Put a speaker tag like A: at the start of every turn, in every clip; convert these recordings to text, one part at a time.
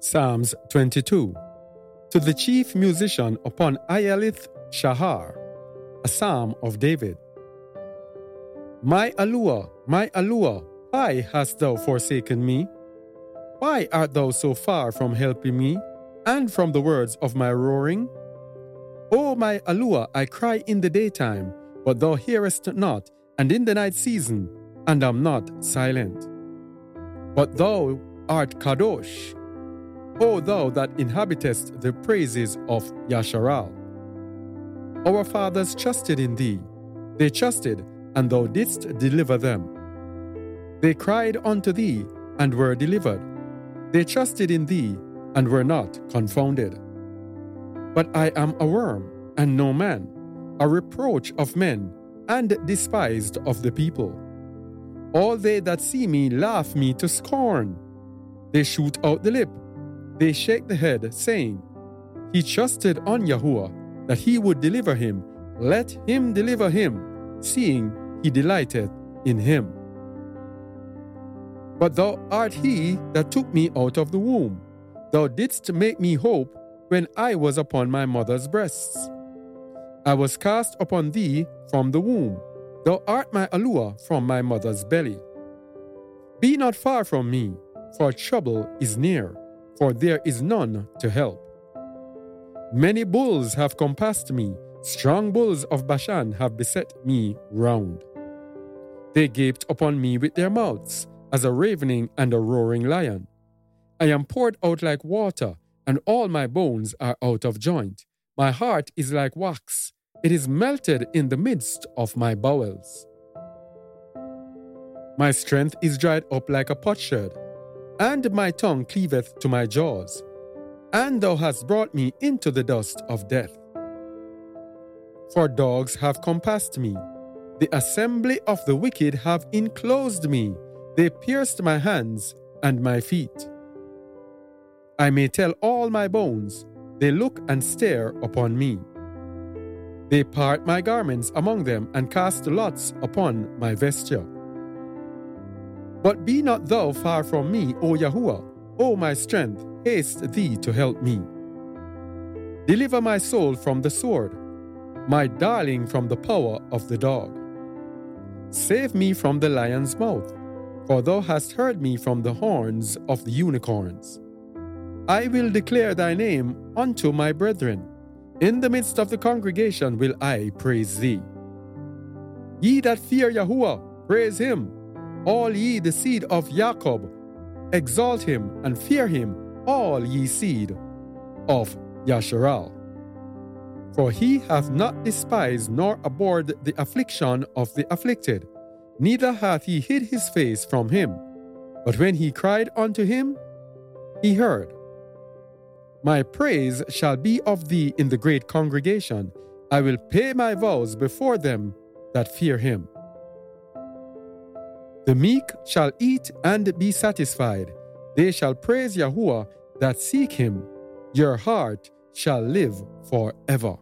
A: Psalms 22. To the chief musician upon Ayalith Shahar, a psalm of David. My Allure, why hast thou forsaken me? Why art thou so far from helping me, and from the words of my roaring? O my Allure, I cry in the daytime, but thou hearest not, and in the night season, and am not silent. But thou art Kadosh, O thou that inhabitest the praises of Yasharal. Our fathers trusted in thee. They trusted, and thou didst deliver them. They cried unto thee, and were delivered. They trusted in thee, and were not confounded. But I am a worm, and no man, a reproach of men, and despised of the people. All they that see me laugh me to scorn. They shoot out the lip. They shake the head, saying, He trusted on Yahuwah, that he would deliver him. Let him deliver him, seeing he delighteth in him. But thou art he that took me out of the womb. Thou didst make me hope when I was upon my mother's breasts. I was cast upon thee from the womb. Thou art my Allure from my mother's belly. Be not far from me, for trouble is near, for there is none to help. Many bulls have compassed me, strong bulls of Bashan have beset me round. They gaped upon me with their mouths, as a ravening and a roaring lion. I am poured out like water, and all my bones are out of joint. My heart is like wax, it is melted in the midst of my bowels. My strength is dried up like a potsherd, and my tongue cleaveth to my jaws. And thou hast brought me into the dust of death. For dogs have compassed me. The assembly of the wicked have enclosed me. They pierced my hands and my feet. I may tell all my bones. They look and stare upon me. They part my garments among them and cast lots upon my vesture. But be not thou far from me, O Yahuwah, O my strength, haste thee to help me. Deliver my soul from the sword, my darling from the power of the dog. Save me from the lion's mouth, for thou hast heard me from the horns of the unicorns. I will declare thy name unto my brethren. In the midst of the congregation will I praise thee. Ye that fear Yahuwah, praise him. All ye the seed of Jacob, exalt him and fear him, all ye seed of Yasharal. For he hath not despised nor abhorred the affliction of the afflicted, neither hath he hid his face from him. But when he cried unto him, he heard. My praise shall be of thee in the great congregation. I will pay my vows before them that fear him. The meek shall eat and be satisfied. They shall praise Yahuwah that seek him. Your heart shall live forever.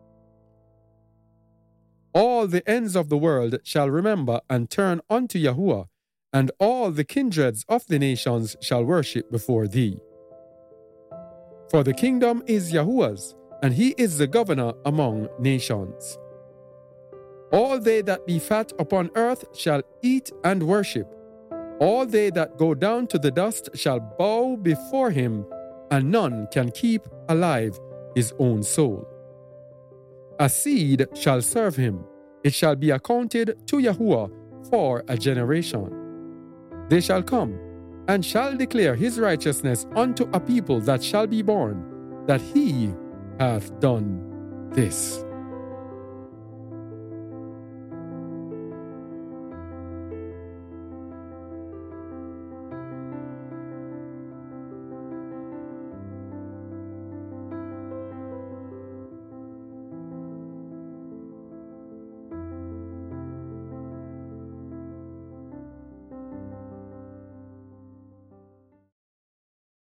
A: All the ends of the world shall remember and turn unto Yahuwah, and all the kindreds of the nations shall worship before thee. For the kingdom is Yahuwah's, and he is the governor among nations. All they that be fat upon earth shall eat and worship. All they that go down to the dust shall bow before him, and none can keep alive his own soul. A seed shall serve him. It shall be accounted to Yahuwah for a generation. They shall come, and shall declare his righteousness unto a people that shall be born, that he hath done this.